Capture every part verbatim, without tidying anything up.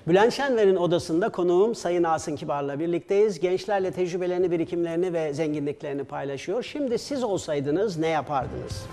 Bülent Şenver'in odasında konuğum Sayın Asım Kibar'la birlikteyiz. Gençlerle tecrübelerini, birikimlerini ve zenginliklerini paylaşıyor. Şimdi siz olsaydınız ne yapardınız?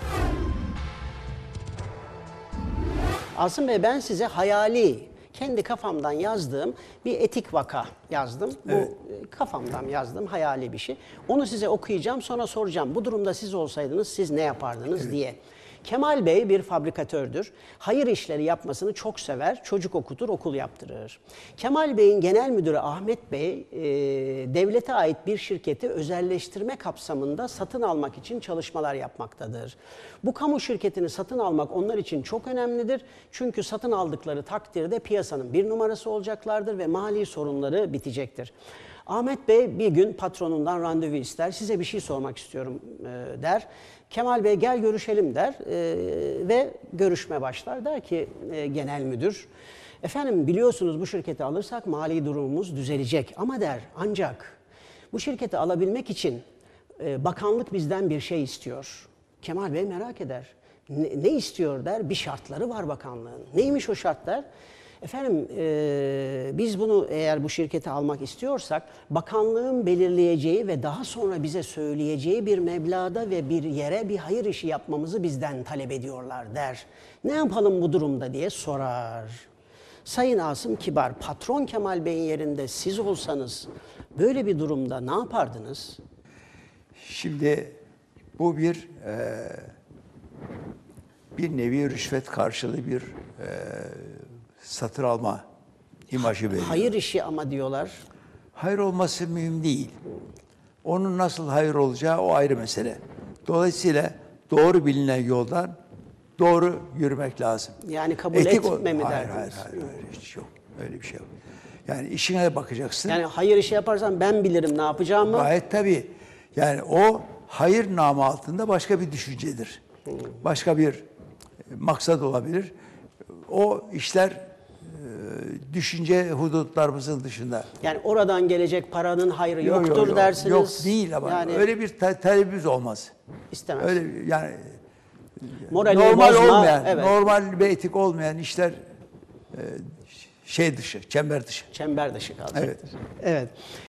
Asım Bey, ben size hayali, kendi kafamdan yazdığım bir etik vaka yazdım. Bu evet. Kafamdan yazdığım hayali bir şey. Onu size okuyacağım, sonra soracağım. Bu durumda siz olsaydınız siz ne yapardınız evet. diye. Kemal Bey bir fabrikatördür. Hayır işleri yapmasını çok sever. Çocuk okutur, okul yaptırır. Kemal Bey'in genel müdürü Ahmet Bey, e, devlete ait bir şirketi özelleştirme kapsamında satın almak için çalışmalar yapmaktadır. Bu kamu şirketini satın almak onlar için çok önemlidir. Çünkü satın aldıkları takdirde piyasanın bir numarası olacaklardır ve mali sorunları bitecektir. Ahmet Bey bir gün patronundan randevu ister. Size bir şey sormak istiyorum e, der. Kemal Bey gel görüşelim der e, ve görüşme başlar. Der ki e, genel müdür, efendim biliyorsunuz bu şirketi alırsak mali durumumuz düzelecek. Ama der ancak bu şirketi alabilmek için e, bakanlık bizden bir şey istiyor. Kemal Bey merak eder. Ne, ne istiyor der. Bir şartları var bakanlığın. Neymiş o şartlar? Efendim e, biz bunu eğer bu şirketi almak istiyorsak bakanlığın belirleyeceği ve daha sonra bize söyleyeceği bir meblağda ve bir yere bir hayır işi yapmamızı bizden talep ediyorlar der. Ne yapalım bu durumda diye sorar. Sayın Asım Kibar, patron Kemal Bey'in yerinde siz olsanız böyle bir durumda ne yapardınız? Şimdi bu bir e, bir nevi rüşvet karşılığı bir e, satır alma imajı veriyor. Hayır işi ama diyorlar. Hayır olması mühim değil. Onun nasıl hayır olacağı o ayrı mesele. Dolayısıyla doğru bilinen yoldan doğru yürümek lazım. Yani kabul Etik etme mi hayır, derdiniz? hayır, hayır, hayır, hiç yok. Öyle bir şey yok. Yani işine bakacaksın. Yani hayır işi yaparsan ben bilirim ne yapacağımı. Gayet tabii. Yani o hayır namı altında başka bir düşüncedir. Hmm. Başka bir maksat olabilir. O işler düşünce hudutlarımızın dışında. Yani oradan gelecek paranın hayrı yok, yoktur yok, yok. dersiniz. Yok değil ama yani, öyle bir talebimiz olmaz. İstemez. Öyle yani morali normal bozma, olmayan, evet. normal ve etik olmayan işler e, şey dışı, çember dışı. Çember dışı kalacaktır. Evet. Evet.